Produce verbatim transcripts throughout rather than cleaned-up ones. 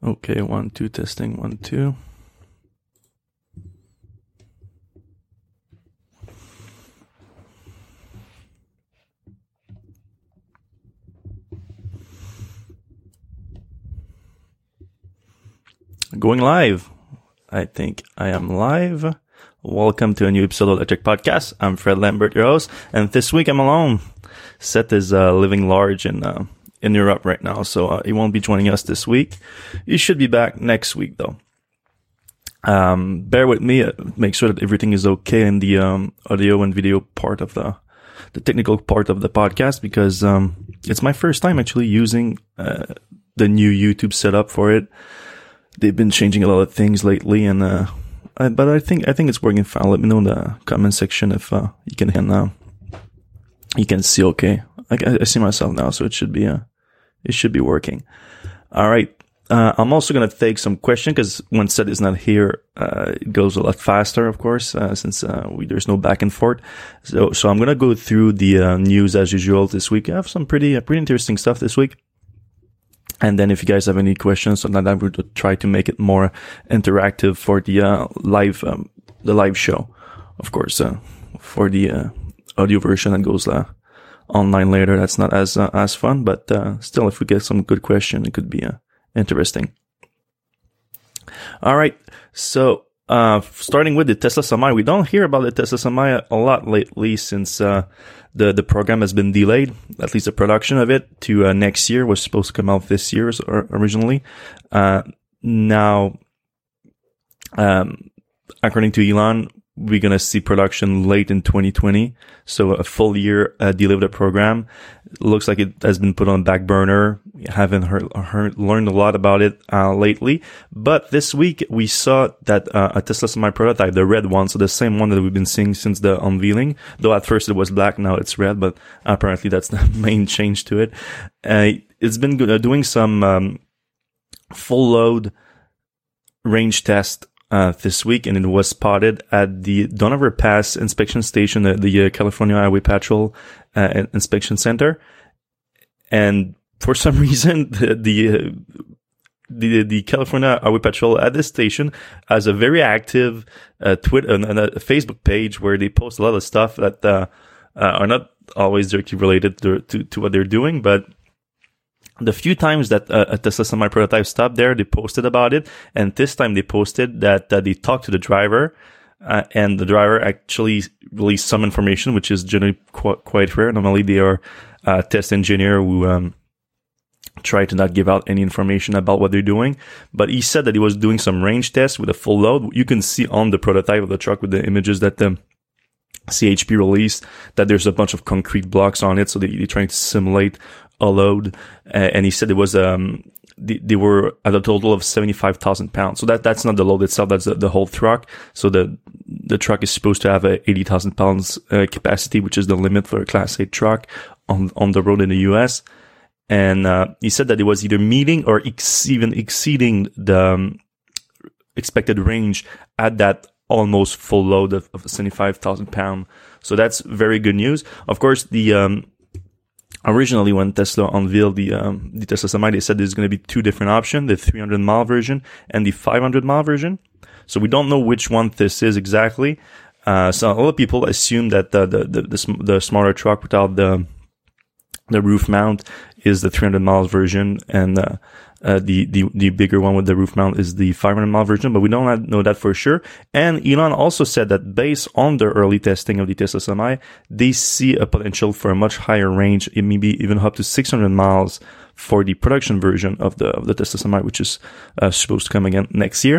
Okay, one, two, testing, one, two. Going live. I think I am live. Welcome to a new episode of Electric Podcast. I'm Fred Lambert, your host, and this week I'm alone. Seth is uh, living large in uh, in Europe right now, so uh, he won't be joining us this week. He should be back next week, though. Um, bear with me. Uh, make sure that everything is okay in the um, audio and video part of the the technical part of the podcast, because um, it's my first time actually using uh, the new YouTube setup for it. They've been changing a lot of things lately, and uh, I, but I think I think it's working fine. Let me know in the comment section if uh, you can uh, you can see okay. I, I see myself now, so it should be uh, it should be working. All right. Uh, I'm also gonna take some questions because when Seth is not here, uh, it goes a lot faster, of course, uh, since uh, we, there's no back and forth. So so I'm gonna go through the uh, news as usual this week. I have some pretty uh, pretty interesting stuff this week. And then if you guys have any questions, so that I would try to make it more interactive for the uh, live um, the live show, of course. Uh, for the uh, audio version that goes uh, online later, that's not as uh, as fun. But uh, still, if we get some good question, it could be uh, interesting. All right, so uh, starting with the Tesla Semi, we don't hear about the Tesla Semi a lot lately since uh, the the program has been delayed. At least the production of it to uh, next year. Was supposed to come out this year or originally. Uh, now, um, according to Elon, we're gonna see production late in twenty twenty. So a full year uh, delay of the program. Looks like it has been put on back burner. We haven't heard, heard learned a lot about it uh, lately. But this week we saw that uh, a Tesla Semi prototype, the red one, so the same one that we've been seeing since the unveiling. Though at first it was black, now it's red. But apparently that's the main change to it. Uh, it's been uh, doing some um, full load range test Uh, this week, and it was spotted at the Donover Pass inspection station, uh, the uh, California Highway Patrol uh, inspection center. And for some reason, the the, uh, the the California Highway Patrol at this station has a very active uh, Twitter and uh, a Facebook page where they post a lot of stuff that uh, uh, are not always directly related to, to to what they're doing, but the few times that uh, a Tesla Semi prototype stopped there, they posted about it. And this time they posted that uh, they talked to the driver, uh, and the driver actually released some information, which is generally qu- quite rare. Normally they are a test engineer who um, try to not give out any information about what they're doing. But he said that he was doing some range tests with a full load. You can see on the prototype of the truck with the images that the C H P released that there's a bunch of concrete blocks on it. So they, they're trying to simulate a load, uh, and he said it was um they, they were at a total of seventy-five thousand pounds. So that that's not the load itself, that's the, the whole truck. So the the truck is supposed to have a eighty thousand pounds uh, capacity, which is the limit for a Class eight truck on on the road in the U S. And uh, he said that it was either meeting or ex- even exceeding the um, expected range at that almost full load of, of seventy-five thousand pound. So that's very good news. Of course, the um originally, when Tesla unveiled the um, the Tesla Semi, they said there's going to be two different options, the three hundred mile version and the five hundred mile version. So we don't know which one this is exactly. Uh, so a lot of people assume that the the the, the, the smaller truck without the the roof mount is the three hundred miles version, and uh, uh, the the the bigger one with the roof mount is the five hundred mile version. But we don't know that for sure. And Elon also said that based on the early testing of the Tesla Semi, they see a potential for a much higher range, maybe even up to six hundred miles for the production version of the of the Tesla Semi, which is uh, supposed to come again next year.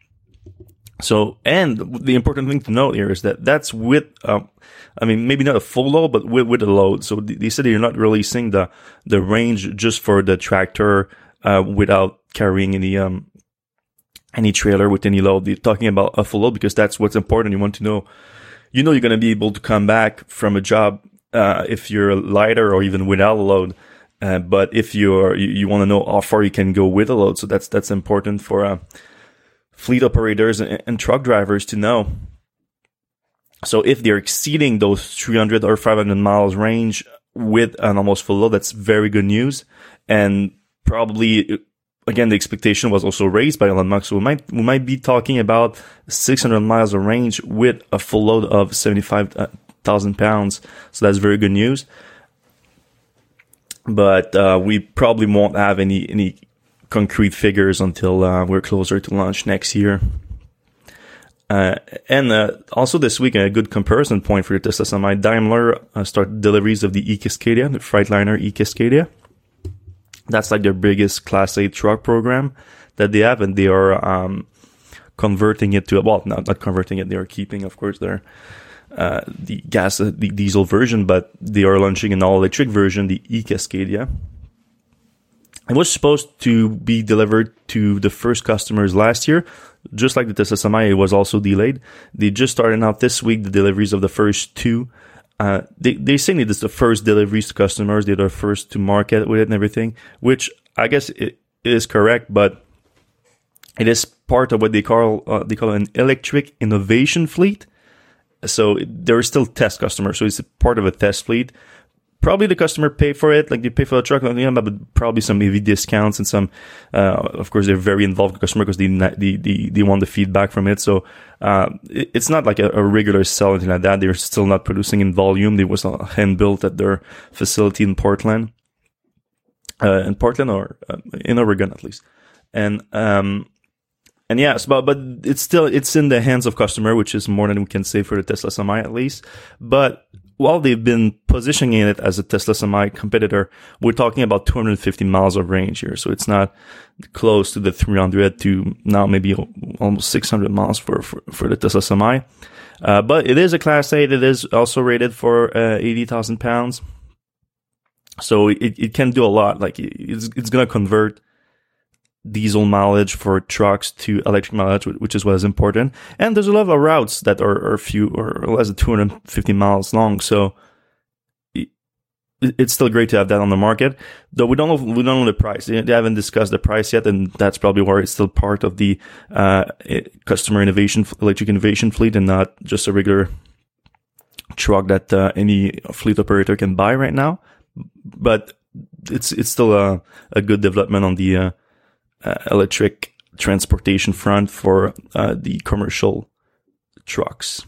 So, and the important thing to note here is that that's with, um, I mean, maybe not a full load, but with, with a load. So they said you're not releasing the, the range just for the tractor, uh, without carrying any, um, any trailer with any load. They're talking about a full load because that's what's important. You want to know, you know, you're going to be able to come back from a job, uh, if you're lighter or even without a load. Uh, but if you're, you, you want to know how far you can go with a load. So that's, that's important for, uh, fleet operators and, and truck drivers to know. So if they're exceeding those three hundred or five hundred miles range with an almost full load, that's very good news. And probably again, the expectation was also raised by Elon Musk. So we might, we might be talking about six hundred miles of range with a full load of seventy-five thousand pounds. So that's very good news. But, uh, we probably won't have any, any concrete figures until, uh, we're closer to launch next year. Uh, and, uh, also this week, a good comparison point for the Tesla Semi. Daimler uh, started deliveries of the e-Cascadia, the Freightliner e-Cascadia. That's like their biggest Class eight truck program that they have, and they are um, converting it to, well, not, not converting it, they are keeping, of course, their uh, the gas, uh, the diesel version, but they are launching an all-electric version, the e-Cascadia. It was supposed to be delivered to the first customers last year. Just like the Tesla Semi, it was also delayed. They just started out this week the deliveries of the first two. Uh, they, they say it's the first deliveries to customers. They're the first to market with it and everything, which I guess it is correct, but it is part of what they call, uh, they call an electric innovation fleet. So they're still test customers. So it's part of a test fleet. Probably the customer pay for it, like they pay for the truck, but probably some maybe discounts and some, uh, of course, they're very involved with the customer because they, they, they, they want the feedback from it. So, uh, it, it's not like a, a regular sell or anything like that. They're still not producing in volume. They was hand built at their facility in Portland, uh, in Portland or uh, in Oregon at least. And, um, and yes, but, but it's still, it's in the hands of customer, which is more than we can say for the Tesla Semi at least. But, while they've been positioning it as a Tesla Semi competitor, we're talking about two hundred fifty miles of range here. So it's not close to the three hundred to now maybe almost six hundred miles for, for, for the Tesla Semi. Uh, but it is a Class eight. It is also rated for uh, eighty thousand pounds. So it, it can do a lot. Like it's, it's going to convert diesel mileage for trucks to electric mileage, which is what is important. And there's a lot of routes that are, are few or less than two hundred fifty miles long. So it, it's still great to have that on the market. Though we don't know, we don't know the price. They haven't discussed the price yet, and that's probably where it's still part of the uh customer innovation, electric innovation fleet, and not just a regular truck that uh, any fleet operator can buy right now. But it's it's still a a good development on the uh, Uh, electric transportation front for uh, the commercial trucks.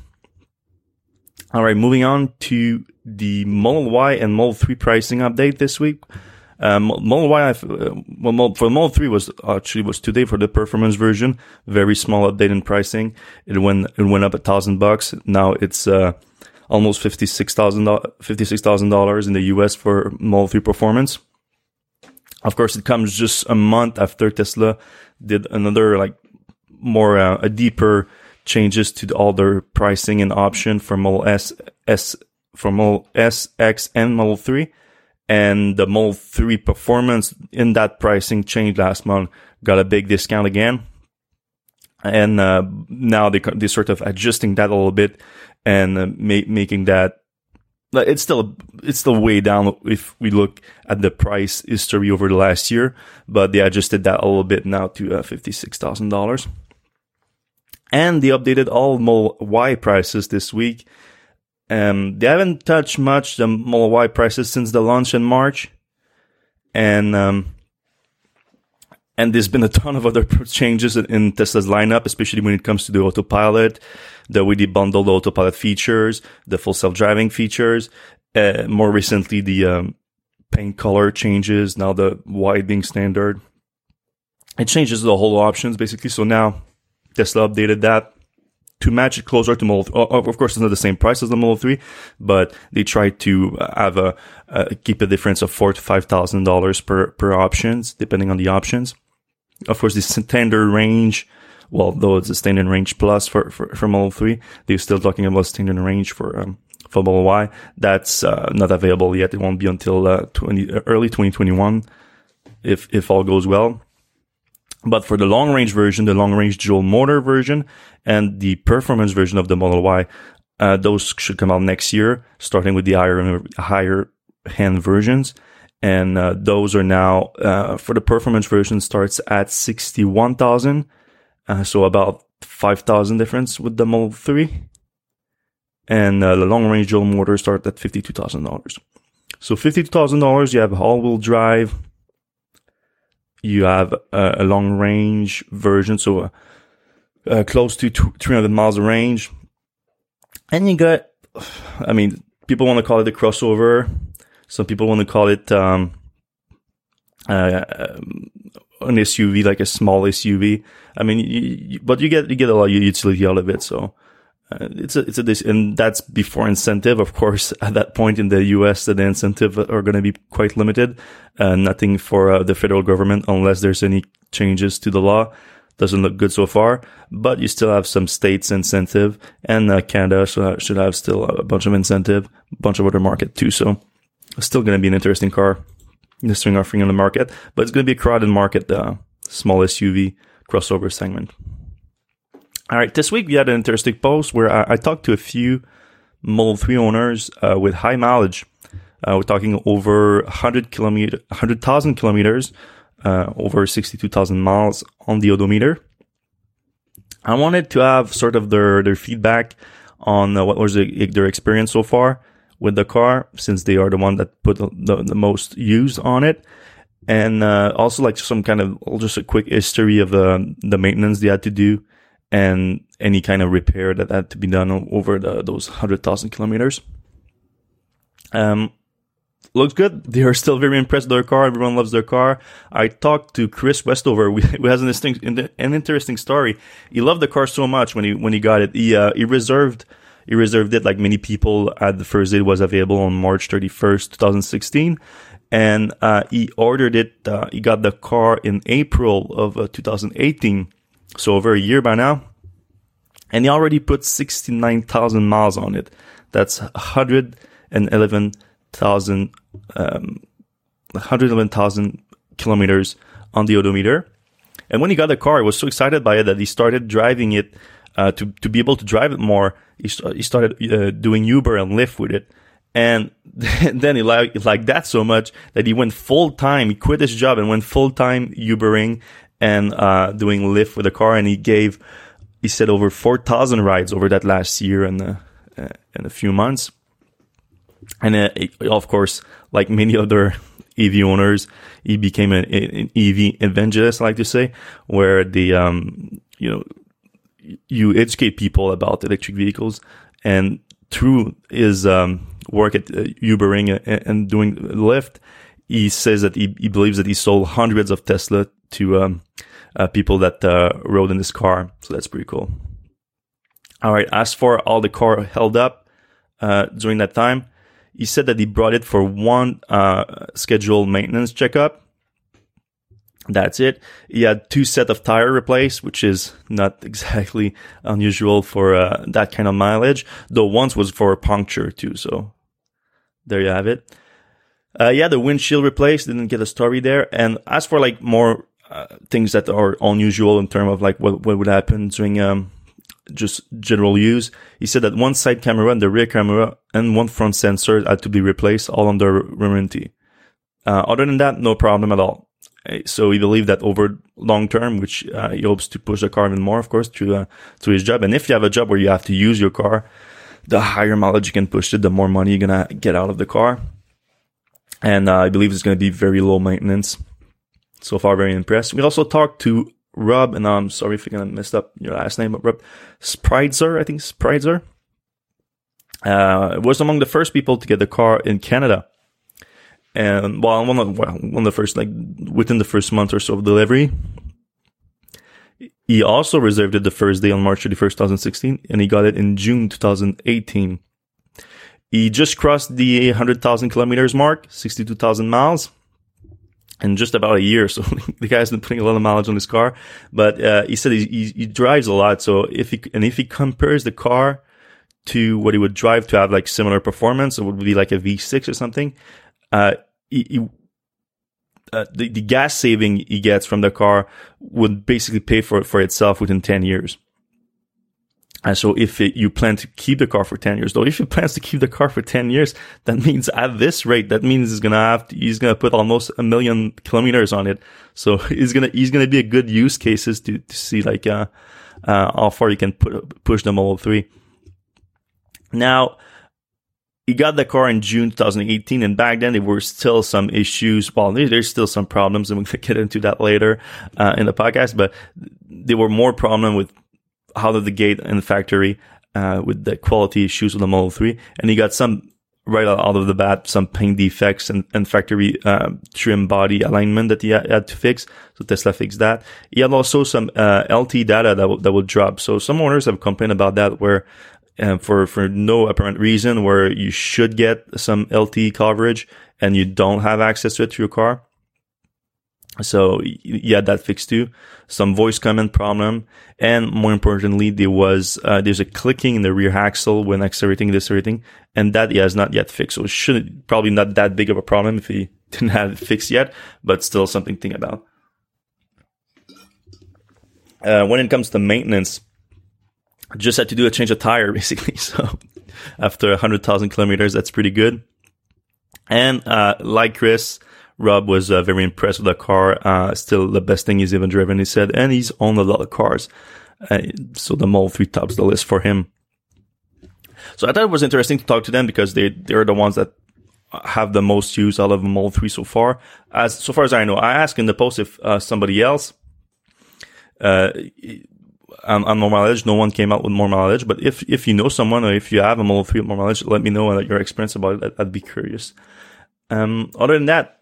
All right, moving on to the Model Y and Model three pricing update this week. Um, Model Y, uh, well, for Model three was actually was today for the performance version. Very small update in pricing. It went it went up a thousand bucks. Now it's uh, almost fifty six thousand fifty six thousand dollars in the U S for Model three performance. Of course, it comes just a month after Tesla did another, like, more, uh, a deeper changes to all their pricing and option for Model S, S, for Model S, X, and Model three. And the Model three performance in that pricing change last month got a big discount again. And, uh, now they, they're sort of adjusting that a little bit and uh, ma- making that, It's still, it's still way down if we look at the price history over the last year, but they adjusted that a little bit now to uh, fifty-six thousand dollars. And they updated all Model Y prices this week. Um, they haven't touched much the Model Y prices since the launch in March. And, um, and there's been a ton of other changes in Tesla's lineup, especially when it comes to the autopilot, the way they bundle the autopilot features, the full self-driving features. Uh, more recently, the um, paint color changes, now the white being standard. It changes the whole options, basically. So now Tesla updated that to match it closer to Model three. Of course, it's not the same price as the Model three, but they tried to have a uh, keep a difference of four to five thousand dollars per per options, depending on the options. Of course, the standard range, well, though it's a standard range plus for, for, for Model three, they're still talking about standard range for, um, for Model Y. That's, uh, not available yet. It won't be until, uh, twenty, early twenty twenty-one, if, if all goes well. But for the long range version, the long range dual motor version and the performance version of the Model Y, uh, those should come out next year, starting with the higher, higher hand versions. And, uh, those are now, uh, for the performance version starts at sixty-one thousand. Uh, so about five thousand difference with the Model three. And, uh, the long range dual motor start at fifty-two thousand dollars. So fifty-two thousand dollars, you have all wheel drive. You have a, a long range version, so uh, uh, close to three hundred miles of range. And you got, I mean, people want to call it a crossover. Some people want to call it um, uh, an S U V, like a small S U V. I mean, you, you, but you get you get a lot of utility out of it. So uh, it's a it's a and that's before incentive, of course. At that point in the U S, the incentive are going to be quite limited. Uh, nothing for uh, the federal government unless there's any changes to the law. Doesn't look good so far, but you still have some states incentive, and uh, Canada should, should have still a bunch of incentive, a bunch of other market too. So it's still going to be an interesting car, the swing offering on the market, but it's going to be a crowded market, the uh, small S U V crossover segment. All right, this week we had an interesting post where I, I talked to a few Model three owners uh, with high mileage. Uh, we're talking over one hundred kilometer, one hundred thousand kilometers, uh, over sixty-two thousand miles on the odometer. I wanted to have sort of their, their feedback on uh, what was the, their experience so far with the car, since they are the one that put the, the, the most use on it. And uh, also like some kind of, just a quick history of uh, the maintenance they had to do and any kind of repair that had to be done over the, those one hundred thousand kilometers. Um, looks good. They are still very impressed with their car. Everyone loves their car. I talked to Chris Westover, who has an interesting, an interesting story. He loved the car so much when he when he got it. He uh, he reserved he reserved it like many people at the first day. It was available on March thirty-first, twenty sixteen, and uh, he ordered it. Uh, he got the car in April of uh, two thousand eighteen, so over a year by now, and he already put sixty-nine thousand miles on it. That's one hundred eleven thousand um, one hundred eleven thousand kilometers on the odometer. And when he got the car, he was so excited by it that he started driving it uh, to to be able to drive it more. He, st- he started uh, doing Uber and Lyft with it. And then he liked, liked that so much that he went full time. He quit his job and went full time Ubering and uh, doing Lyft with the car. And he gave, he said, over four thousand rides over that last year and uh, uh, in a few months. And uh, of course, like many other E V owners, he became an, an E V evangelist, I like to say, where the um you know you educate people about electric vehicles, and through his um work at uh, Ubering and, and doing Lyft, he says that he, he believes that he sold hundreds of Tesla to um uh, people that uh, rode in this car. So that's pretty cool. All right, as for all the car held up uh during that time, he said that he brought it for one uh scheduled maintenance checkup. That's it. He had two set of tire replaced, which is not exactly unusual for uh, that kind of mileage. Though once was for a puncture too. So there you have it. Uh, yeah, the windshield replaced. Didn't get a story there. And as for like more uh, things that are unusual in terms of like what what would happen during um just general use, he said that one side camera and the rear camera and one front sensor had to be replaced, all under warranty. Uh, other than that, no problem at all. So he believed that over long term, which uh, he hopes to push the car even more, of course, through uh, through his job. And if you have a job where you have to use your car, the higher mileage you can push it, the more money you're gonna get out of the car. And uh, I believe it's gonna be very low maintenance. So far, very impressed. We also talked to Rob, and I'm sorry if you're gonna mess up your last name, but Rob Spreitzer, I think Spreitzer, uh, was among the first people to get the car in Canada. And well, one of, well, one of the first, like within the first month or so of delivery. He also reserved it the first day on March thirty-first, twenty sixteen, and he got it in June twenty eighteen. He just crossed the one hundred thousand kilometers mark, sixty-two thousand miles, in just about a year. So the guy's been putting a lot of mileage on his car. But uh, he said he, he, he drives a lot. So if he and if he compares the car to what he would drive to have like similar performance, it would be like a V six or something. Uh, he, he, uh, the, the gas saving he gets from the car would basically pay for for itself within ten years. And so if it, you plan to keep the car for ten years, though, if he plans to keep the car for ten years, that means at this rate, that means he's gonna have to, he's gonna put almost a million kilometers on it. So he's gonna, he's gonna be a good use cases to, to see like, uh, uh, how far you can put, push the Model three. Now, he got the car in June twenty eighteen, and back then there were still some issues. Well, there's still some problems, and we can get into that later uh, in the podcast. But there were more problems with out of the gate in the factory uh, with the quality issues with the Model three, and he got some right out of the bat, some paint defects and, and factory uh, trim body alignment that he had, had to fix. So Tesla fixed that. He had also some uh, L T data that will, that will drop. So some owners have complained about that, where and for, for no apparent reason, where you should get some L T E coverage and you don't have access to it through your car. So you had that fixed too. Some voice command problem. And more importantly, there was, uh, there's a clicking in the rear axle when accelerating, decelerating, and that he has not yet fixed. So it should, probably not that big of a problem if he didn't have it fixed yet, but still something to think about. Uh, when it comes to maintenance, just had to do a change of tire, basically. So after one hundred thousand kilometers, that's pretty good. And uh like Chris, Rob was uh, very impressed with the car. Uh still the best thing he's ever driven, he said. And he's owned a lot of cars. Uh, so the Model three tops the list for him. So I thought it was interesting to talk to them because they, they're the ones that have the most use out of the Model three so far. As so far as I know, I asked in the post if uh, somebody else uh On, on more mileage, no one came out with more mileage. But if if you know someone, or if you have a Model three with more mileage, let me know uh, your experience about it. I'd be curious. Um, other than that,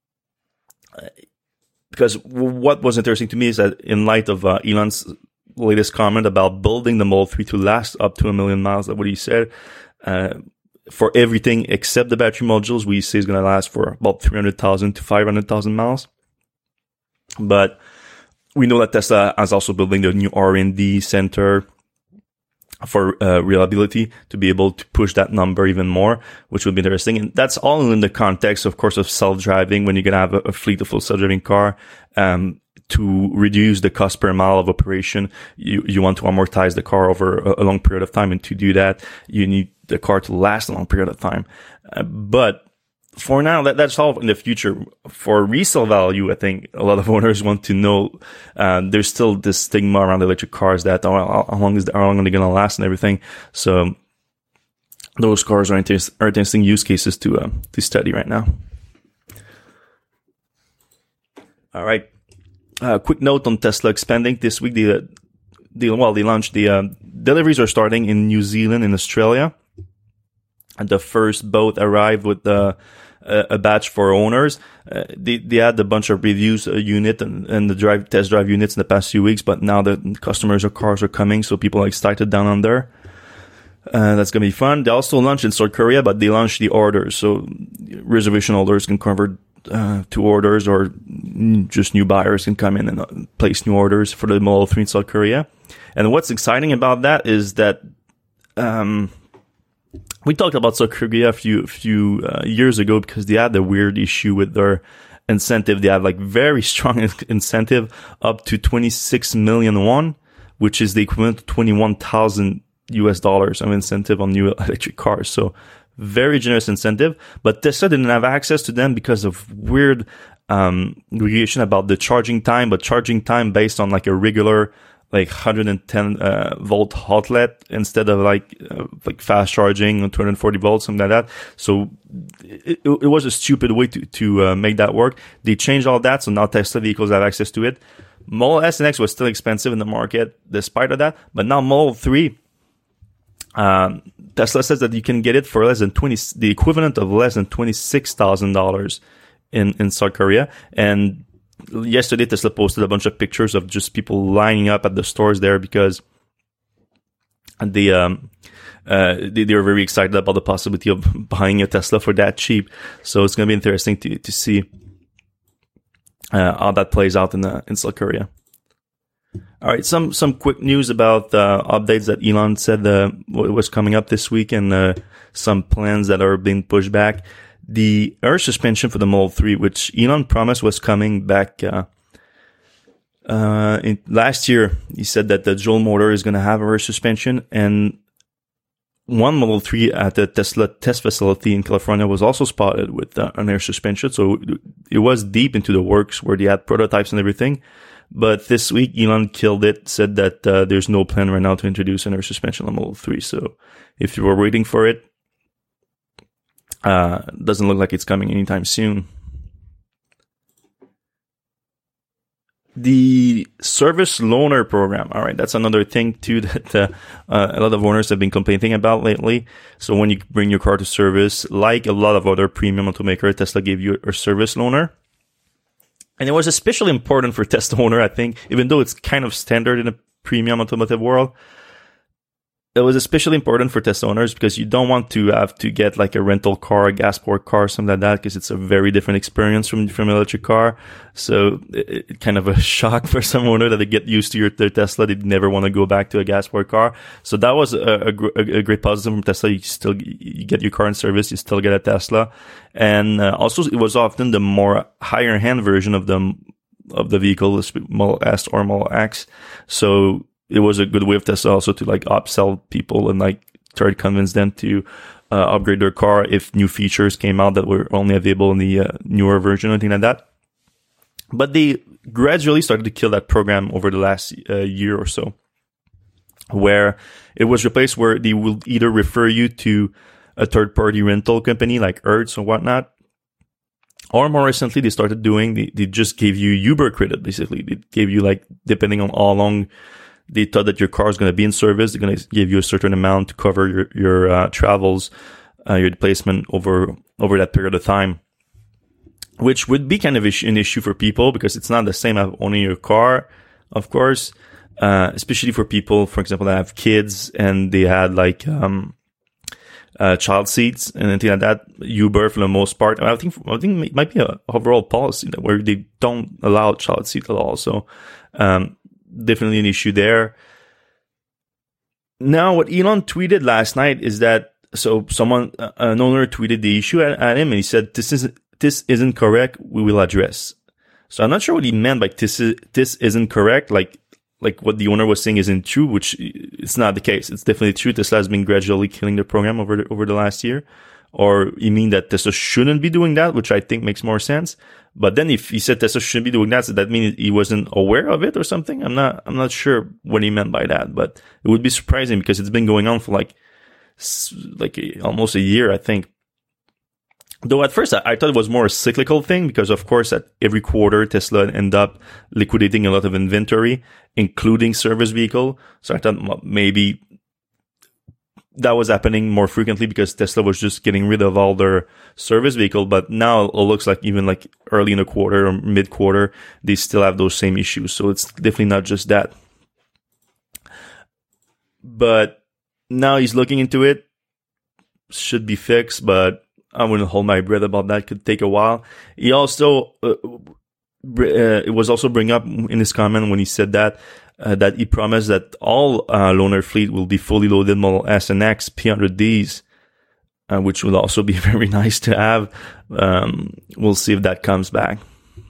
because what was interesting to me is that in light of uh, Elon's latest comment about building the Model three to last up to a million miles, that's what he said, uh, for everything except the battery modules, we say is going to last for about three hundred thousand to five hundred thousand miles. But we know that Tesla is also building the new R and D center for uh, reliability to be able to push that number even more, which would be interesting. And that's all in the context, of course, of self-driving. When you're going to have a, a fleet of full self-driving car, um, to reduce the cost per mile of operation, you, you want to amortize the car over a, a long period of time. And to do that, you need the car to last a long period of time. Uh, but for now, that, that's all in the future. For resale value, I think a lot of owners want to know, uh, there's still this stigma around electric cars that, oh, how long is, how long are they going to last and everything. So those cars are, inter- are interesting use cases to, uh, to study right now. All right. Uh, quick note on Tesla expanding this week. The, the, well, they launched the, uh, deliveries are starting in New Zealand and Australia. And the first boat arrived with the, uh, a batch for owners. Uh, they, they had a bunch of reviews uh, unit and, and the drive, test drive units in the past few weeks, but now the customers or cars are coming, so people are excited down under. Uh, that's going to be fun. They also launched in South Korea, but they launched the orders. So reservation holders can convert, uh, to orders, or just new buyers can come in and uh, place new orders for the Model three in South Korea. And what's exciting about that is that, um, we talked about South Korea a few, few uh, years ago because they had a weird issue with their incentive. They had like very strong incentive up to twenty-six million won, which is the equivalent to twenty-one thousand U S dollars of incentive on new electric cars. So very generous incentive, but Tesla didn't have access to them because of weird, um, regulation about the charging time, but charging time based on like a regular, like one hundred ten uh, volt outlet instead of like uh, like fast charging on two hundred forty volts, something like that. So it, it was a stupid way to to uh, make that work. They changed all that, so now Tesla vehicles have access to it. Model S and X was still expensive in the market despite of that, but now Model three, um, Tesla says that you can get it for less than twenty, the equivalent of less than twenty six thousand dollars in in South Korea. And yesterday, Tesla posted a bunch of pictures of just people lining up at the stores there because they, um, uh, they, they were very excited about the possibility of buying a Tesla for that cheap. So it's going to be interesting to, to see, uh, how that plays out in, uh, in South Korea. All right. Some, some quick news about, uh, updates that Elon said, uh, was coming up this week, and, uh, some plans that are being pushed back. The air suspension for the Model three, which Elon promised was coming back uh, uh, in, last year, he said that the dual motor is going to have air suspension, and one Model three at the Tesla test facility in California was also spotted with uh, an air suspension. So it was deep into the works where they had prototypes and everything. But this week, Elon killed it, said that uh, there's no plan right now to introduce an air suspension on Model three. So if you were waiting for it, uh, doesn't look like it's coming anytime soon. The service loaner program. All right. That's another thing too that uh, uh, a lot of owners have been complaining about lately. So when you bring your car to service, like a lot of other premium automakers, Tesla gave you a service loaner. And it was especially important for Tesla owner, I think, even though it's kind of standard in a premium automotive world. It was especially important for Tesla owners because you don't want to have to get like a rental car, a gas powered car, something like that, because it's a very different experience from from an electric car. So it, it kind of a shock for some owner that they get used to your, their Tesla. They never want to go back to a gas powered car. So that was a, a, a great positive from Tesla. You still you get your car in service, you still get a Tesla, and uh, also it was often the more higher end version of the of the vehicle, Model S or Model X. So it was a good way of Tesla also to like upsell people and like try to convince them to uh, upgrade their car if new features came out that were only available in the uh, newer version or anything like that. But they gradually started to kill that program over the last uh, year or so, where it was replaced where they will either refer you to a third-party rental company like Hertz or whatnot, or more recently they started doing, they, they just gave you Uber credit, basically. They gave you like, depending on how long they thought that your car is going to be in service, they're going to give you a certain amount to cover your, your uh, travels, uh, your displacement over, over that period of time, which would be kind of an issue for people because it's not the same as owning your car, of course, uh, especially for people, for example, that have kids and they had like, um, uh, child seats and anything like that. Uber, for the most part, I think, I think it might be a overall policy that where they don't allow child seats at all. So, um, definitely an issue there. Now, what Elon tweeted last night is that, so someone, uh, an owner tweeted the issue at, at him and he said, this is, this isn't correct. We will address. So I'm not sure what he meant by this, is, this isn't correct. Like, like what the owner was saying isn't true, which it's not the case. It's definitely true. Tesla has been gradually killing the program over the, over the last year. Or you mean that Tesla shouldn't be doing that, which I think makes more sense. But then if he said Tesla shouldn't be doing that, so that means he wasn't aware of it or something? I'm not, I'm not sure what he meant by that, but it would be surprising because it's been going on for like, like a, almost a year, I think. Though at first I, I thought it was more a cyclical thing because of course at every quarter Tesla ended up liquidating a lot of inventory, including service vehicle. So I thought maybe that was happening more frequently because Tesla was just getting rid of all their service vehicle. But now it looks like even like early in the quarter or mid quarter, they still have those same issues. So it's definitely not just that. But now he's looking into it. Should be fixed, but I wouldn't hold my breath about that. Could take a while. He also, uh, uh, it was also bring up in his comment when he said that, Uh, that he promised that all uh, loaner fleet will be fully loaded Model S and X P one hundred Ds, uh, which will also be very nice to have. Um, we'll see if that comes back.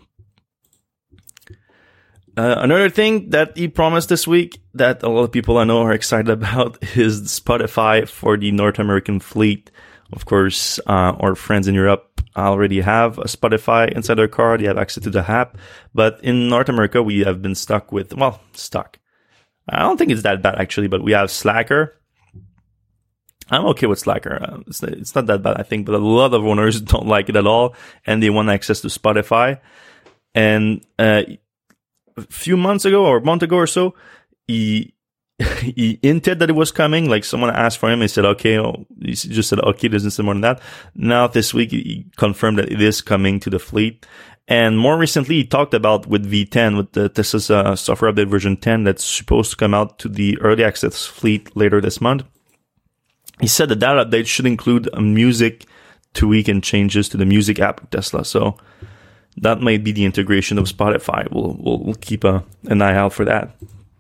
Uh, another thing that he promised this week that a lot of people I know are excited about is Spotify for the North American fleet. Of course, uh, our friends in Europe already have a Spotify inside their car. They have access to the app. But in North America, we have been stuck with, well, stuck. I don't think it's that bad, actually, but we have Slacker. I'm okay with Slacker. Uh, it's, it's not that bad, I think, but a lot of owners don't like it at all, and they want access to Spotify. And uh, a few months ago, or a month ago or so, he... he hinted that it was coming. Like someone asked for him, he said, okay, oh, he just said, okay, doesn't say more than that. Now this week, he confirmed that it is coming to the fleet. And more recently, he talked about with V ten, with the Tesla's uh, software update version ten that's supposed to come out to the early access fleet later this month. He said that that update should include a music tweak and changes to the music app of Tesla. So that might be the integration of Spotify. We'll, we'll, we'll keep a, an eye out for that.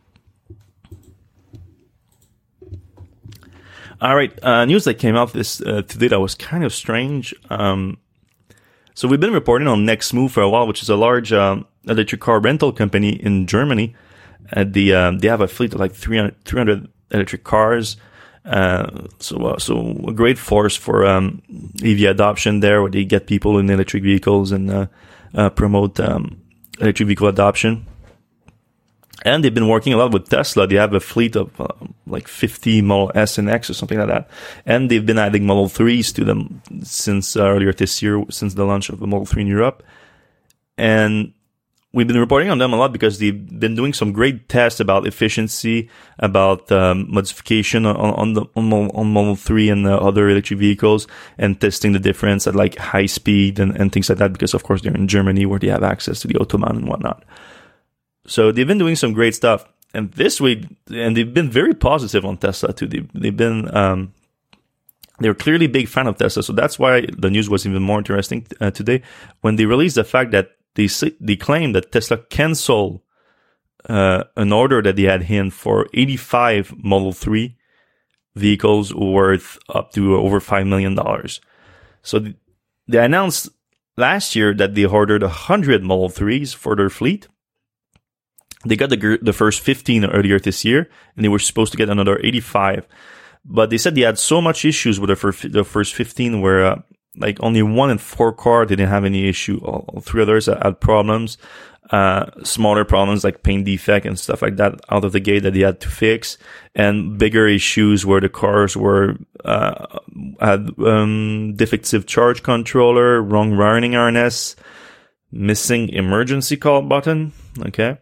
All right, uh, news that came out this uh, today that was kind of strange. Um, so we've been reporting on Nextmove for a while, which is a large um, electric car rental company in Germany. Uh, the uh, they have a fleet of like three hundred, three hundred electric cars. Uh, so uh, so a great force for um, E V adoption there, where they get people in electric vehicles and uh, uh, promote um, electric vehicle adoption. And they've been working a lot with Tesla. They have a fleet of uh, like fifty Model S and X or something like that. And they've been adding Model threes to them since uh, earlier this year, since the launch of the Model three in Europe. And we've been reporting on them a lot because they've been doing some great tests about efficiency, about um, modification on, on the on, on Model three and uh, other electric vehicles, and testing the difference at like high speed and, and things like that, because of course they're in Germany where they have access to the Autobahn and whatnot. So they've been doing some great stuff. And this week, and they've been very positive on Tesla too. They've, they've been, um, they're clearly big fan of Tesla. So that's why the news was even more interesting uh, today when they released the fact that they they claim that Tesla canceled uh, an order that they had in for eighty-five Model three vehicles worth up to over five million dollars. So they announced last year that they ordered one hundred Model threes for their fleet. They got the the first fifteen earlier this year, and they were supposed to get another eighty-five. But they said they had so much issues with the first, the first fifteen where uh, like only one in four cars didn't have any issue. All three others had problems, uh, smaller problems like paint defect and stuff like that out of the gate that they had to fix, and bigger issues where the cars were uh, had um, defective charge controller, wrong wiring harness, missing emergency call button. Okay.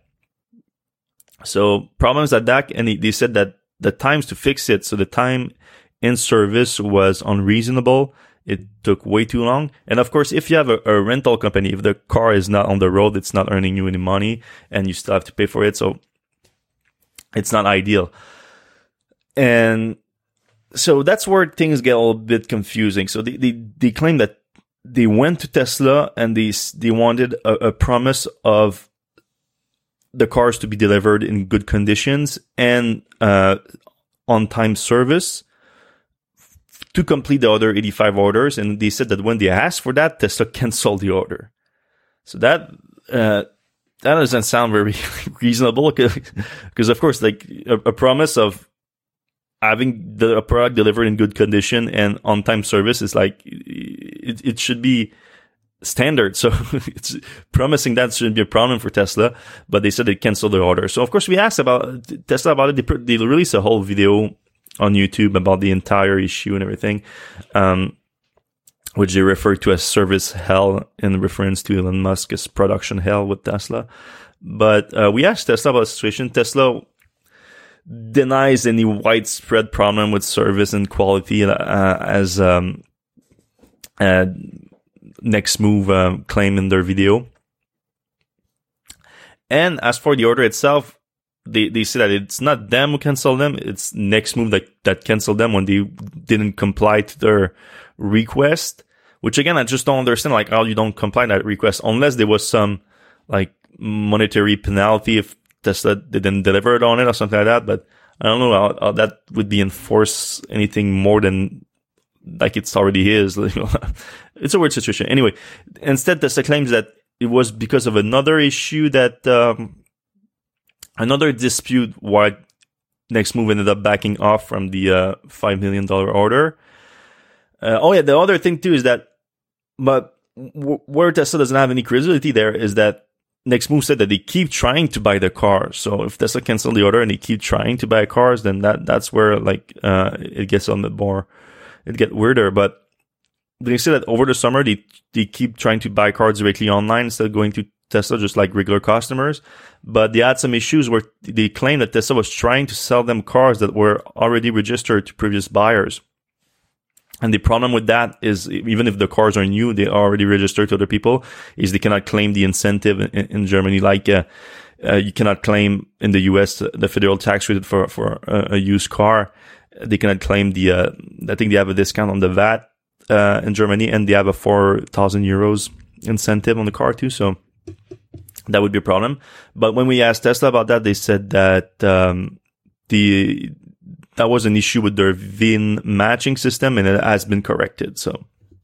So problems at that, and they said that the times to fix it, so the time in service was unreasonable. It took way too long. And of course, if you have a, a rental company, if the car is not on the road, it's not earning you any money and you still have to pay for it. So it's not ideal. And so that's where things get a little bit confusing. So they, they, they claim that they went to Tesla and they, they wanted a, a promise of the cars to be delivered in good conditions and uh, on-time service to complete the other eighty-five orders. And they said that when they asked for that, Tesla canceled the order. So that uh, that doesn't sound very reasonable because, of course, like a, a promise of having the a product delivered in good condition and on-time service is like it, it should be standard. So it's promising that shouldn't be a problem for Tesla, but they said they canceled the order. So of course we asked about Tesla about it. They, they released a whole video on YouTube about the entire issue and everything, um, which they refer to as service hell in reference to Elon Musk's production hell with Tesla. But uh, we asked Tesla about the situation. Tesla denies any widespread problem with service and quality uh, as um, uh, Next Move uh, claim in their video. And as for the order itself, they, they say that it's not them who canceled them, it's Next Move that, that canceled them when they didn't comply to their request. Which again, I just don't understand, like, how you don't comply to that request unless there was some, like, monetary penalty if Tesla didn't deliver it on it or something like that. But I don't know how, how that would be enforced anything more than like it's already is. It's a weird situation. Anyway, instead, Tesla claims that it was because of another issue that, um, another dispute why Next Move ended up backing off from the uh, five million dollars order. Uh, oh yeah, the other thing too is that, but w- where Tesla doesn't have any credibility there is that Next Move said that they keep trying to buy the cars. So if Tesla canceled the order and they keep trying to buy cars, then that that's where like uh, it gets on the more. It get weirder, but they say that over the summer, they, they keep trying to buy cars directly online instead of going to Tesla, just like regular customers. But they had some issues where they claimed that Tesla was trying to sell them cars that were already registered to previous buyers. And the problem with that is, even if the cars are new, they are already registered to other people, is they cannot claim the incentive in, in Germany. Like, uh, uh, you cannot claim in the U S the federal tax rate for, for a, a used car. They cannot claim the, uh, I think they have a discount on the V A T, uh, in Germany, and they have a four thousand euros incentive on the car too. So that would be a problem. But when we asked Tesla about that, they said that, um, the, that was an issue with their V I N matching system and it has been corrected. So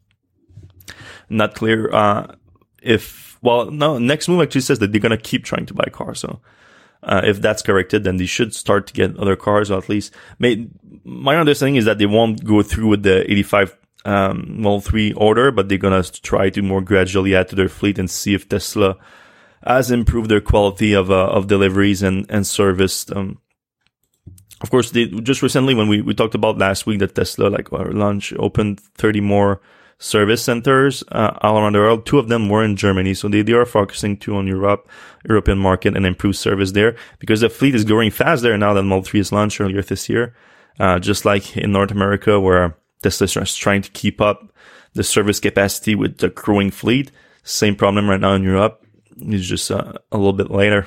not clear, uh, if, well, no, Next Move actually says that they're going to keep trying to buy cars. So, Uh, if that's corrected, then they should start to get other cars, or at least may, my understanding is that they won't go through with the eighty-five um, Model three order, but they're gonna try to more gradually add to their fleet and see if Tesla has improved their quality of uh, of deliveries and and service. Um, of course, they, just recently when we, we talked about last week that Tesla, like our launch, opened thirty more service centers uh, all around the world. Two of them were in Germany, so they, they are focusing too on Europe, European market, and improve service there because the fleet is growing fast there now that Model three is launched earlier this year. Uh, just like in North America, where Tesla is trying to keep up the service capacity with the growing fleet. Same problem right now in Europe. It's just uh, a little bit later.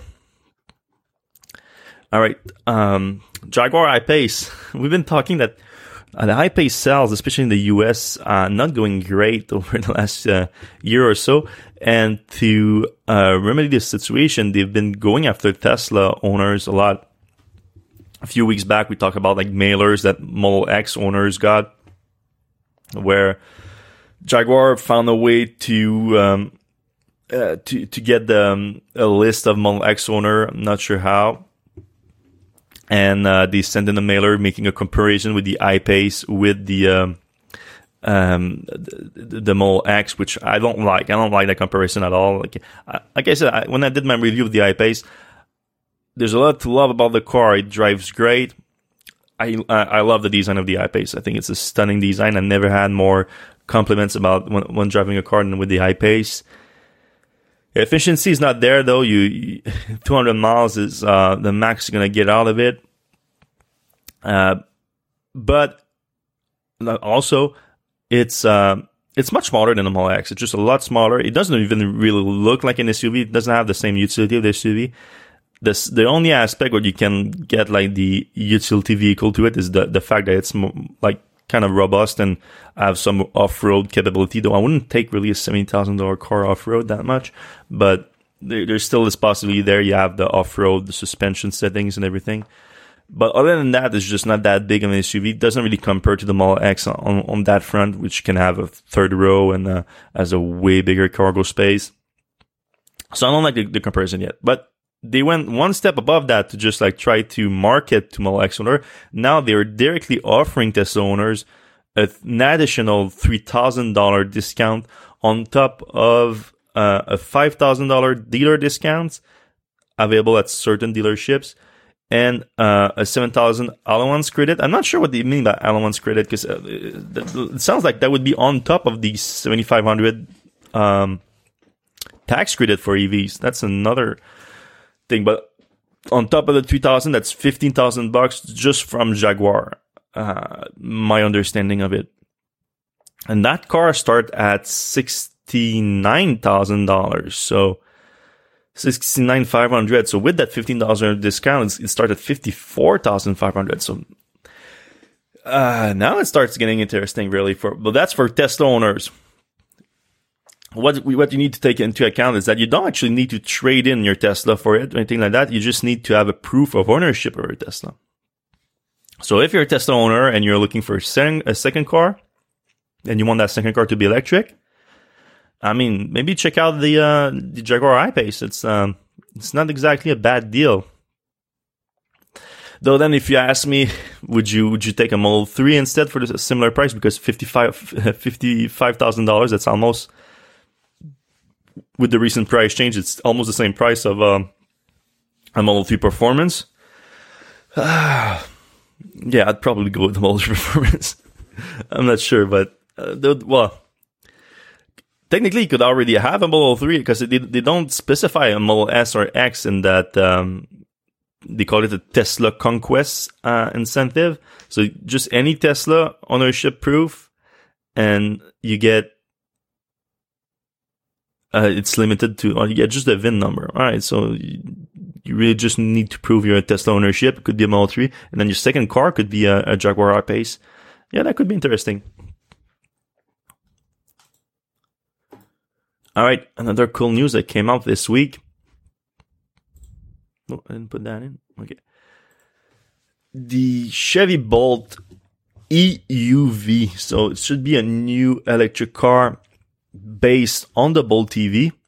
All right, um, Jaguar I-Pace. We've been talking that uh, the I-Pace sales, especially in the U S, uh, not going great over the last uh, year or so. And to uh, remedy this situation, they've been going after Tesla owners a lot. A few weeks back, we talked about like mailers that Model X owners got, where Jaguar found a way to um, uh, to to get the, um, a list of Model X owner. I'm not sure how. And uh, they sent in a mailer making a comparison with the I-Pace with the um, um, the, the Model X, which I don't like. I don't like that comparison at all. Like, I, like I said, I, when I did my review of the I-Pace, there's a lot to love about the car. It drives great. I I love the design of the I-Pace. I think it's a stunning design. I never had more compliments about when, when driving a car than with the I-Pace. Efficiency is not there though. You, you two hundred miles is uh, the max you're gonna get out of it. Uh, but also, it's uh, it's much smaller than the Model X. It's just a lot smaller. It doesn't even really look like an S U V. It doesn't have the same utility of the S U V. This, the only aspect where you can get like the utility vehicle to it is the the fact that it's mo- like kind of robust and have some off-road capability. Though I wouldn't take really a seventy thousand dollars car off-road that much, but there, there's still this possibility there. You have the off-road, the suspension settings and everything. But other than that, it's just not that big of an S U V. It doesn't really compare to the Model X on, on that front, which can have a third row and uh, has a way bigger cargo space. So I don't like the, the comparison yet, but they went one step above that to just like try to market to Model X owner. Now they're directly offering Tesla owners an additional three thousand dollars discount on top of uh, a five thousand dollars dealer discount available at certain dealerships and uh, a seven thousand dollars allowance credit. I'm not sure what they mean by allowance credit because uh, it sounds like that would be on top of the seventy-five hundred dollars um, tax credit for E Vs. That's another thing, but on top of the three thousand, that's fifteen thousand bucks just from Jaguar. Uh, my understanding of it, and that car start at sixty nine thousand dollars. So sixty nine five hundred. So with that fifteen thousand discount, it started at fifty four thousand five hundred. So uh, now it starts getting interesting, really. For but that's for Tesla owners. What what you need to take into account is that you don't actually need to trade in your Tesla for it or anything like that. You just need to have a proof of ownership of your Tesla. So if you're a Tesla owner and you're looking for a second, a second car, and you want that second car to be electric, I mean, maybe check out the uh, the Jaguar I-Pace. It's um, it's not exactly a bad deal. Though then, if you ask me, would you would you take a Model three instead for a similar price? Because fifty-five thousand dollars, that's almost, with the recent price change, it's almost the same price of um, a Model three Performance. Uh, yeah, I'd probably go with the Model three Performance. I'm not sure, but uh, the, well, technically you could already have a Model three because they they don't specify a Model S or X in that. Um, they call it a Tesla Conquest uh, incentive. So just any Tesla ownership proof, and you get. Uh, it's limited to, or you get just a V I N number. All right, so you, you really just need to prove your Tesla ownership. It could be a Model three, and then your second car could be a, a Jaguar I-Pace. Yeah, that could be interesting. All right, another cool news that came out this week. Oh, I didn't put that in. Okay. The Chevy Bolt E U V. So it should be a new electric car based on the Bolt E V.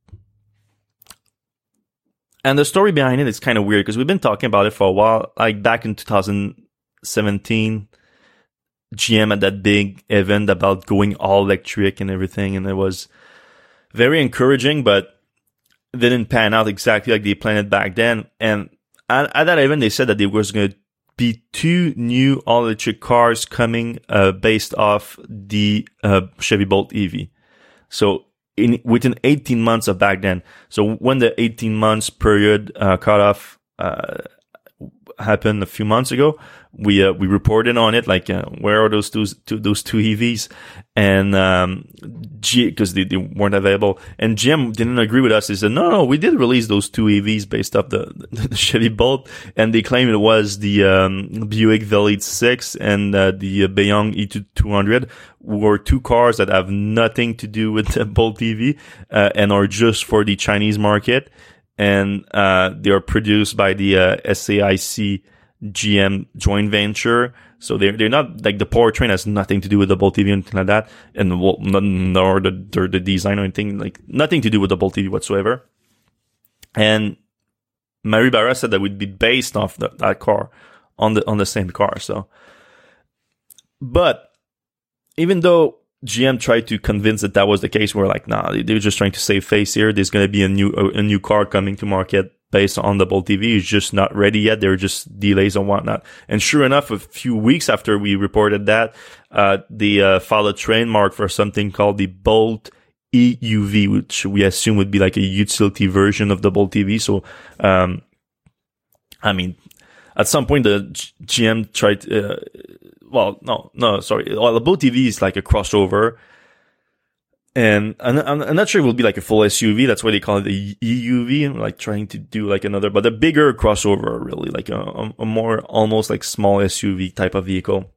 And the story behind it is kind of weird because we've been talking about it for a while. Like back in two thousand seventeen, G M had that big event about going all electric and everything. And it was very encouraging, but didn't pan out exactly like they planned it back then. And at, at that event, they said that there was going to be two new all-electric cars coming uh, based off the uh, Chevy Bolt E V. So in within eighteen months of back then. So when the eighteen months period uh, cutoff uh, happened a few months ago, we uh, we reported on it, like uh, where are those two, two those two E Vs, and um G because they, they weren't available, and G M didn't agree with us. He said no no we did release those two E Vs based off the, the, the Chevy Bolt, and they claimed it was the um Buick Velite six and uh, the uh, Beyond E two hundred were two cars that have nothing to do with the Bolt E V uh, and are just for the Chinese market, and uh they are produced by the uh, S A I C G M joint venture. So they're, they're not, like, the powertrain has nothing to do with the Bolt E V or anything like that. And well, nor the, the, the design or anything, like, nothing to do with the Bolt E V whatsoever. And Marie Barra said that would be based off the, that car on the, on the same car. So, but even though G M tried to convince that that was the case, we're like, nah, they're just trying to save face here. There's going to be a new, a, a new car coming to market based on the Bolt E V. It's just not ready yet. There are just delays and whatnot. And sure enough, a few weeks after we reported that, uh, they uh, filed a trademark for something called the Bolt E U V, which we assume would be like a utility version of the Bolt E V. So, um, I mean, at some point, the G M tried, uh, well, no, no, sorry. Well, the Bolt E V is like a crossover. And I'm, I'm not sure it will be like a full S U V. That's why they call it the E U V, like trying to do like another, but a bigger crossover, really, like a, a more almost like small S U V type of vehicle.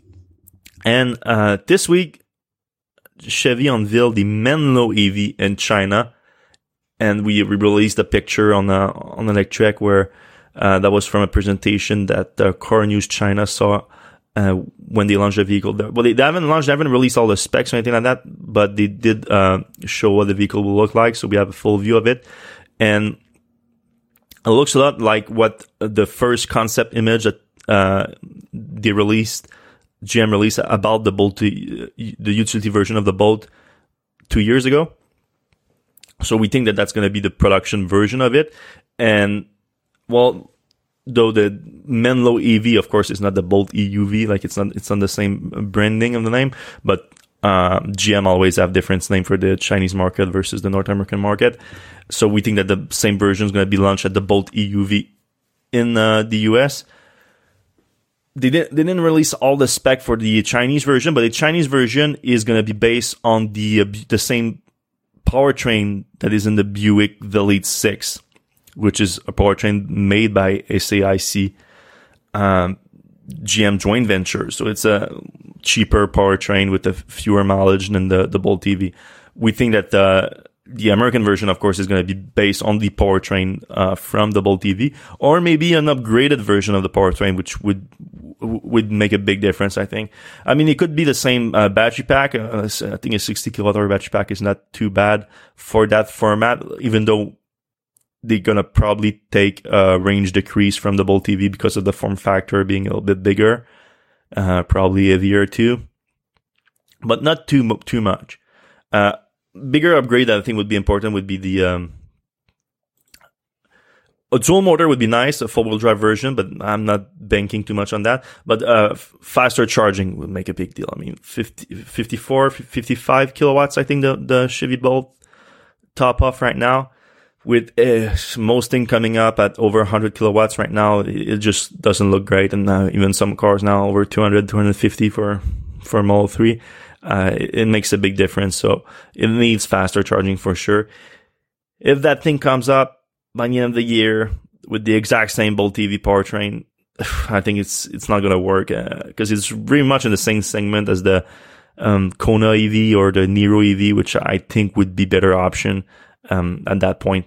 And uh this week, Chevy unveiled the Menlo E V in China, and we, we released a picture on uh, on Electrek where uh, that was from a presentation that uh, Car News China saw. Uh, when they launched the vehicle, well, they, they haven't launched, they haven't released all the specs or anything like that, but they did, uh, show what the vehicle will look like. So we have a full view of it. And it looks a lot like what the first concept image that, uh, they released, G M released about the Bolt, the utility version of the Bolt two years ago. So we think that that's going to be the production version of it. And, well, though the Menlo E V, of course, is not the Bolt E U V, like it's not, it's on the same branding of the name, but, uh, G M always have different name for the Chinese market versus the North American market. So we think that the same version is going to be launched at the Bolt E U V in, uh, the U S. They didn't, they didn't release all the spec for the Chinese version, but the Chinese version is going to be based on the, uh, the same powertrain that is in the Buick Velite six. Which is a powertrain made by S A I C um, G M joint venture. So it's a cheaper powertrain with a fewer mileage than the, the Bolt E V. We think that the, the American version, of course, is going to be based on the powertrain uh, from the Bolt E V, or maybe an upgraded version of the powertrain, which would would make a big difference, I think. I mean, it could be the same uh, battery pack. Uh, I think a sixty kilowatt hour battery pack is not too bad for that format, even though they're going to probably take a range decrease from the Bolt E V because of the form factor being a little bit bigger, uh, probably heavier too, but not too, too much. Uh, bigger upgrade that I think would be important would be the, um, a dual motor would be nice, a four wheel drive version, but I'm not banking too much on that. But, uh, f- faster charging would make a big deal. I mean, fifty, fifty-four, fifty-five kilowatts, I think the, the Chevy Bolt top off right now. With uh, most thing coming up at over one hundred kilowatts right now, it just doesn't look great. And uh, even some cars now over two hundred, two hundred fifty for, for Model three. Uh, it, it makes a big difference. So it needs faster charging for sure. If that thing comes up by the end of the year with the exact same Bolt E V powertrain, I think it's, it's not going to work, uh, cause it's very much in the same segment as the, um, Kona E V or the Nero E V, which I think would be better option, um, at that point.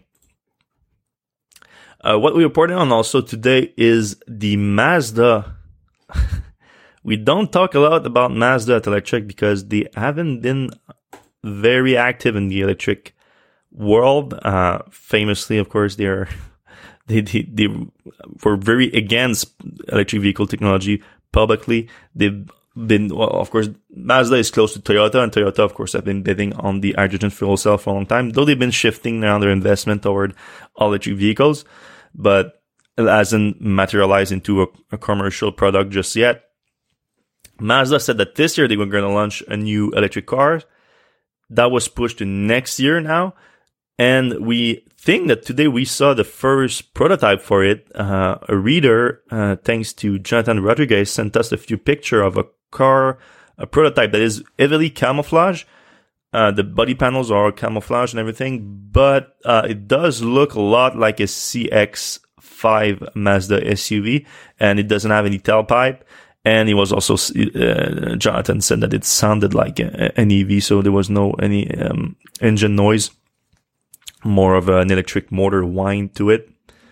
Uh, what we reported on also today is the Mazda. We don't talk a lot about Mazda at Electrek because they haven't been very active in the electric world. Uh, famously, of course, they're, they, they, they were very against electric vehicle technology publicly. They've been, well, of course, Mazda is close to Toyota, and Toyota, of course, have been bidding on the hydrogen fuel cell for a long time, though they've been shifting now their investment toward electric vehicles, but it hasn't materialized into a, a commercial product just yet. Mazda said that this year they were going to launch a new electric car. That was pushed to next year now. And we think that today we saw the first prototype for it. Uh, a reader, uh, thanks to Jonathan Rodriguez, sent us a few pictures of a car, a prototype that is heavily camouflage. Uh, the body panels are camouflage and everything, but uh, it does look a lot like a C X five Mazda S U V, and it doesn't have any tailpipe. And it was also, uh, Jonathan said that it sounded like a, an E V, so there was no any um, engine noise, more of an electric motor whine to it.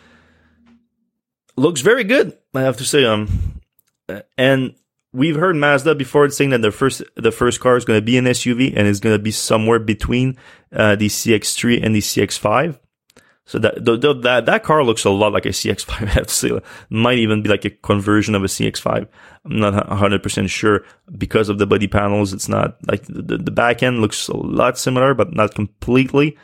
Looks very good, I have to say. Um, and we've heard Mazda before saying that the first the first car is going to be an S U V, and it's going to be somewhere between uh, the C X three and the C X five. So that the, the, that that car looks a lot like a C X five, I have to say. It might even be like a conversion of a C X five. I'm not one hundred percent sure because of the body panels. It's not like the, the back end looks a lot similar, but not completely.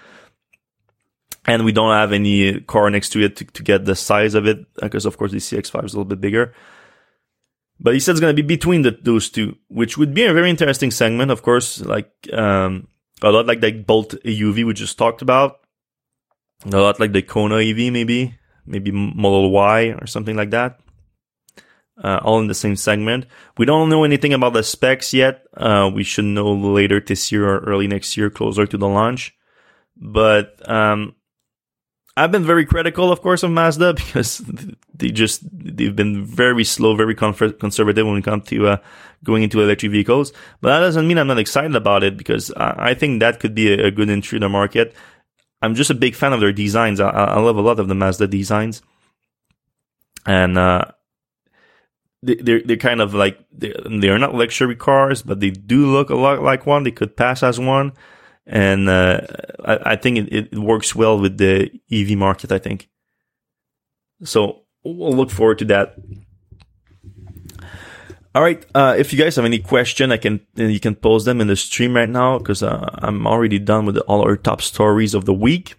And we don't have any car next to it to, to get the size of it, because of course the C X five is a little bit bigger. But he said it's going to be between the, those two, which would be a very interesting segment, of course, like um, a lot like that Bolt A U V we just talked about. A lot like the Kona E V, maybe, maybe Model Y or something like that. Uh, all in the same segment. We don't know anything about the specs yet. Uh, we should know later this year or early next year, closer to the launch. But um, I've been very critical, of course, of Mazda because they just they've been very slow, very conservative when it comes to uh, going into electric vehicles. But that doesn't mean I'm not excited about it, because I, I think that could be a, a good entry in the market. I'm just a big fan of their designs. I, I love a lot of the Mazda designs, and uh, they, they're they're kind of like they're, they're not luxury cars, but they do look a lot like one. They could pass as one, and uh, I, I think it, it works well with the E V market, I think. So we'll look forward to that. All right. Uh, if you guys have any question, I can you can post them in the stream right now, because uh, I'm already done with all our top stories of the week.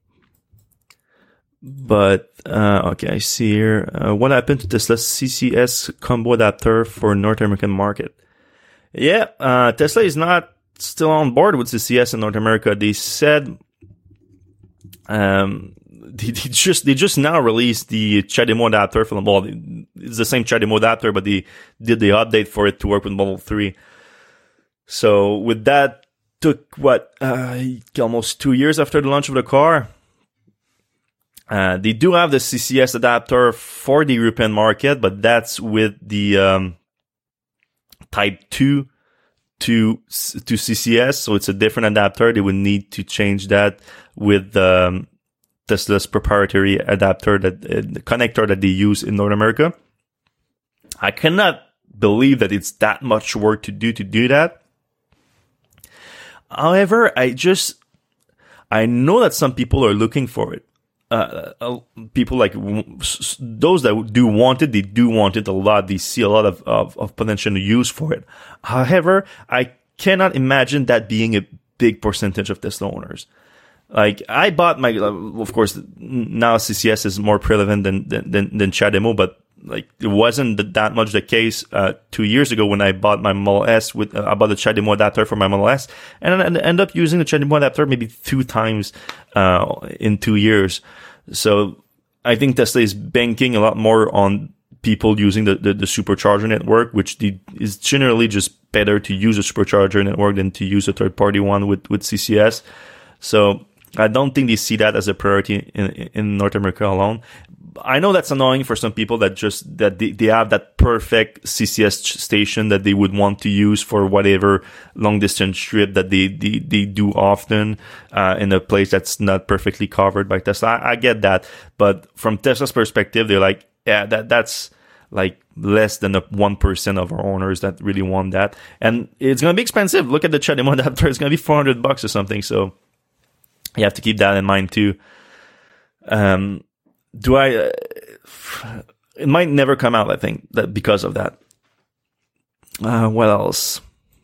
But uh, okay, I see here uh, what happened to Tesla's C C S combo adapter for North American market. Yeah, uh, Tesla is not still on board with C C S in North America. They said um, they, they just they just now released the CHAdeMO adapter for the well, it's the same CHAdeMO adapter, but they did the update for it to work with Model three. So with that, took what uh, almost two years after the launch of the car. Uh, they do have the C C S adapter for the European market, but that's with the um, Type two to to C C S, so it's a different adapter. They would need to change that with um, Tesla's proprietary adapter, that uh, the connector that they use in North America. I cannot believe that it's that much work to do to do that. However, I just I know that some people are looking for it. Uh, uh, people like w- s- those that do want it, they do want it a lot. They see a lot of, of, of potential use for it. However, I cannot imagine that being a big percentage of Tesla owners. Like, I bought my, uh, of course, now C C S is more prevalent than, than, than, than CHAdeMO, but like, it wasn't that much the case, uh, two years ago when I bought my Model S with, uh, I bought the CHAdeMO adapter for my Model S, and I ended up using the CHAdeMO adapter maybe two times, uh, in two years. So I think Tesla is banking a lot more on people using the, the, the supercharger network, which the, is generally just better to use a supercharger network than to use a third party one with, with C C S. So I don't think they see that as a priority in, in North America alone. I know that's annoying for some people that just, that they, they have that perfect C C S station that they would want to use for whatever long distance trip that they, they, they do often, uh, in a place that's not perfectly covered by Tesla. I, I get that. But from Tesla's perspective, they're like, yeah, that, that's like less than a one percent of our owners that really want that. And it's going to be expensive. Look at the CHAdeMO adapter. It's going to be four hundred bucks or something. So you have to keep that in mind too. Um, Do I, uh, it might never come out, I think, that because of that. Uh, what else?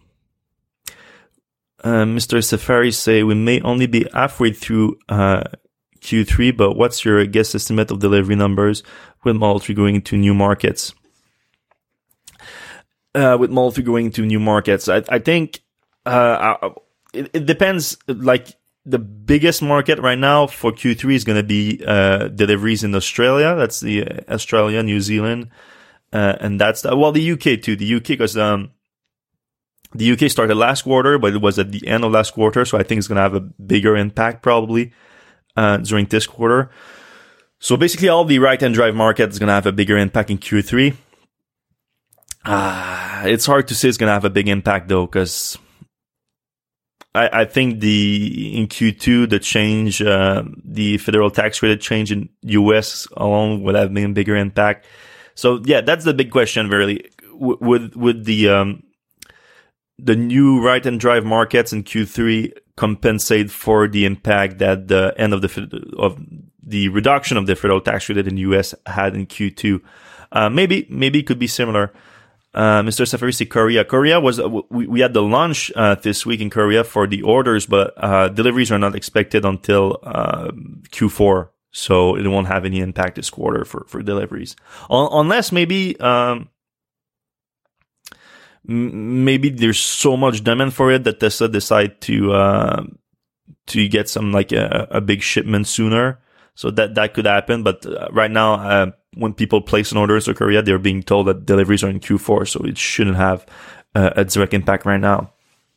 Uh, Mister Safari say we may only be halfway through uh, Q three, but what's your guess estimate of delivery numbers with Model three going into new markets? Uh, with Model three going into new markets, I, I think uh, it, it depends. Like the biggest market right now for Q three is going to be uh, deliveries in Australia. That's the uh, Australia, New Zealand, uh, and that's the, well the U K too. The U K because um. The U K started last quarter, but it was at the end of last quarter, so I think it's going to have a bigger impact probably uh, during this quarter. So basically, all the right-hand drive market is going to have a bigger impact in Q three. Uh, it's hard to say it's going to have a big impact though, because I, I think the in Q two the change, uh, the federal tax credit change in U S alone would have been a bigger impact. So yeah, that's the big question. Really, with with the um, the new right-hand drive markets in Q three compensate for the impact that the end of the of the reduction of the federal tax credit in the U S had in Q two. Uh, maybe maybe it could be similar. Uh, Mister Safari said Korea. Korea was we, we had the launch uh, this week in Korea for the orders, but uh, deliveries are not expected until uh, Q four, so it won't have any impact this quarter for for deliveries, Un- unless maybe. Um, Maybe there's so much demand for it that Tesla decide to uh, to get some like a, a big shipment sooner. So that that could happen. But uh, right now, uh, when people place an order in Korea, they're being told that deliveries are in Q four, so it shouldn't have uh, a direct impact right now.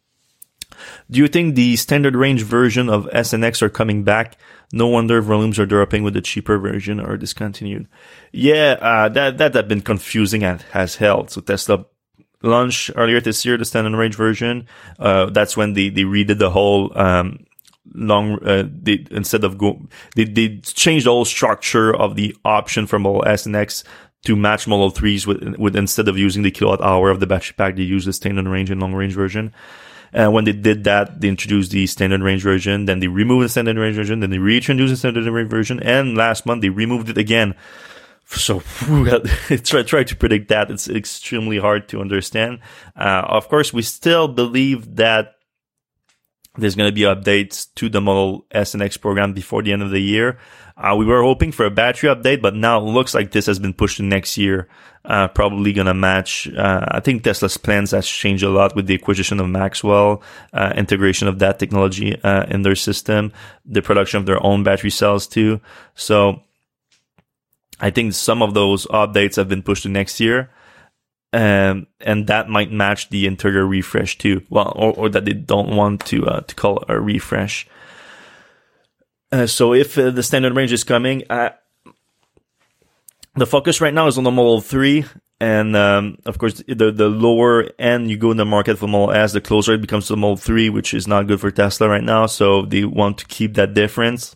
Do you think the standard range version of S and X are coming back? No wonder volumes are dropping with the cheaper version or discontinued. Yeah, uh, that that have been confusing and has held. So Tesla launched earlier this year the standard range version. Uh, that's when they, they redid the whole um, long. Uh, they instead of go, they they changed the whole structure of the option for Model S and X to match Model threes with with instead of using the kilowatt hour of the battery pack, they use the standard range and long range version. And when they did that, they introduced the standard range version. Then they removed the standard range version. Then they reintroduced the standard range version. And last month they removed it again. So try try to predict that. It's extremely hard to understand. Uh, of course, we still believe that there's going to be updates to the Model S and X program before the end of the year. Uh, we were hoping for a battery update, but now it looks like this has been pushed to next year. Uh, probably going to match. Uh, I think Tesla's plans has changed a lot with the acquisition of Maxwell, uh, integration of that technology uh, in their system, the production of their own battery cells too. So I think some of those updates have been pushed to next year, um, and that might match the interior refresh too. Well, or, or that they don't want to uh, to call it a refresh. Uh, so if uh, the standard range is coming, uh, the focus right now is on the Model three, and um, of course the the lower end you go in the market for Model S, the closer it becomes to the Model three, which is not good for Tesla right now. So they want to keep that difference.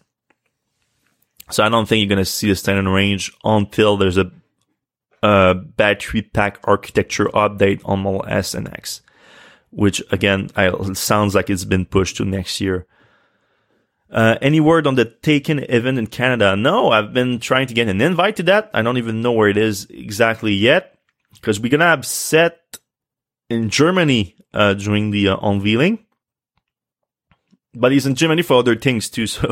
So I don't think you're going to see the standard range until there's a, a battery pack architecture update on Model S and X, which again, I, it sounds like it's been pushed to next year. Uh, any word on the Taken event in Canada? No, I've been trying to get an invite to that. I don't even know where it is exactly yet, because we're going to have set in Germany uh, during the uh, unveiling. But he's in Germany for other things too, so...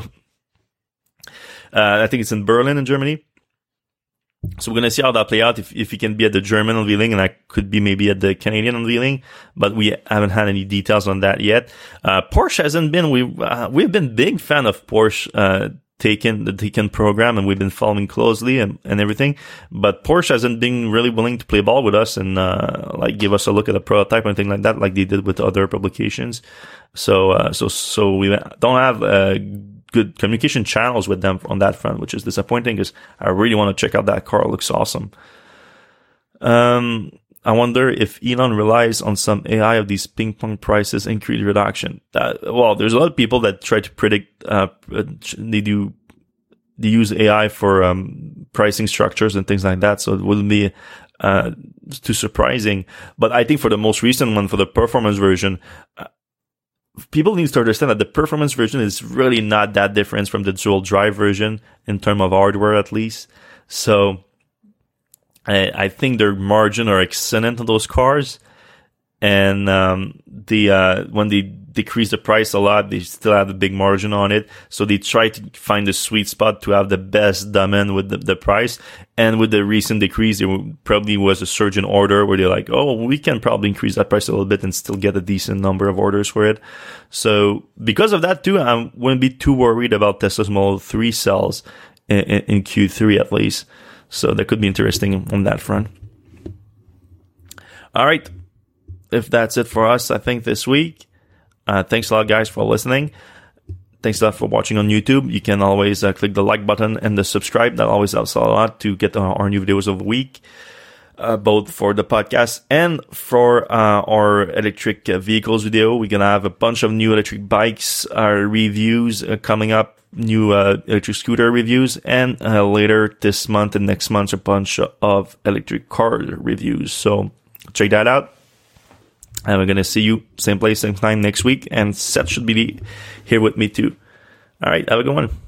Uh, I think it's in Berlin in Germany. So we're going to see how that play out. If, if he can be at the German unveiling, and I could be maybe at the Canadian unveiling, but we haven't had any details on that yet. Uh, Porsche hasn't been, we, uh, we've been big fan of Porsche, uh, Taken, the Taken program, and we've been following closely and, and everything. But Porsche hasn't been really willing to play ball with us and, uh, like give us a look at a prototype or anything like that, like they did with other publications. So, uh, so, so we don't have, uh, good communication channels with them on that front, which is disappointing because I really want to check out that car. It looks awesome. Um, I wonder if Elon relies on some A I of these ping pong prices increase reduction. That, well, there's a lot of people that try to predict, uh, they do, they use A I for, um, pricing structures and things like that. So it wouldn't be, uh, too surprising. But I think for the most recent one, for the performance version, uh, people need to understand that the performance version is really not that different from the dual drive version in terms of hardware, at least. So I, I think their margin are excellent on those cars. And um, the uh, when they decrease the price a lot, they still have a big margin on it. So they try to find the sweet spot to have the best domain with the, the price. And with the recent decrease, there probably was a surge in order where they're like, oh, we can probably increase that price a little bit and still get a decent number of orders for it. So because of that too, I wouldn't be too worried about Tesla's Model three sales in, in, in Q three at least. So that could be interesting on that front. All right. If that's it for us, I think this week. Uh, thanks a lot, guys, for listening. Thanks a lot for watching on YouTube. You can always uh, click the like button and the subscribe. That always helps a lot to get our, our new videos of the week, uh, both for the podcast and for uh, our electric uh, vehicles video. We're going to have a bunch of new electric bikes uh, reviews uh, coming up, new uh, electric scooter reviews, and uh, later this month and next month, a bunch of electric car reviews. So check that out. And we're going to see you same place, same time next week. And Seth should be here with me too. All right. Have a good one.